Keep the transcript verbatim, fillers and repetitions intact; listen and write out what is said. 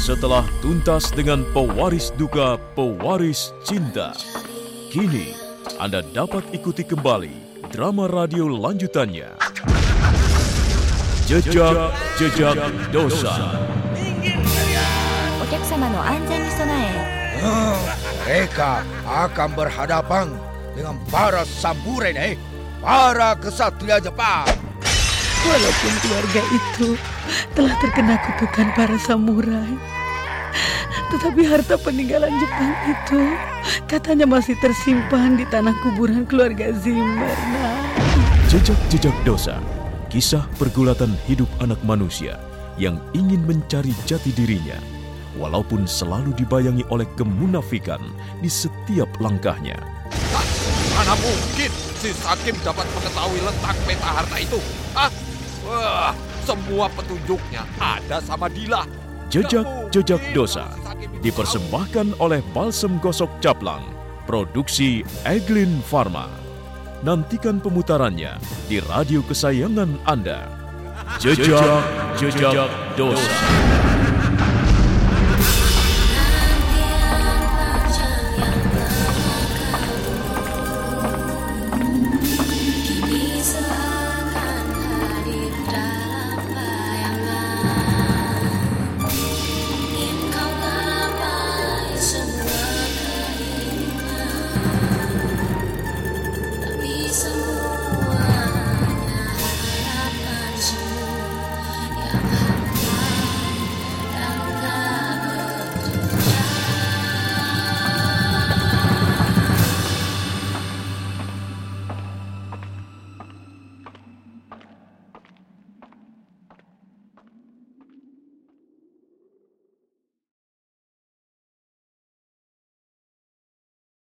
Setelah tuntas dengan pewaris duka, pewaris cinta, kini Anda dapat ikuti kembali drama radio lanjutannya. Jejak-jejak dosa. Oyakusama no anzen ni sonae. Hmm, mereka akan berhadapan dengan para samurai nih, para kesatria Jepang. Walaupun keluarga itu telah terkena kutukan para samurai, tetapi harta peninggalan Jepang itu katanya masih tersimpan di tanah kuburan keluarga Zimmer. Nah. Jejak-jejak dosa, kisah pergulatan hidup anak manusia yang ingin mencari jati dirinya, walaupun selalu dibayangi oleh kemunafikan di setiap langkahnya. Hah? Mana mungkin si Sakim dapat mengetahui letak peta harta itu? Hah? Wah, semua petunjuknya ada sama Dila. Jejak-jejak dosa dipersembahkan oleh Balsem Gosok Caplang, produksi Eglin Pharma. Nantikan pemutarannya di radio kesayangan Anda. Jejak-jejak dosa.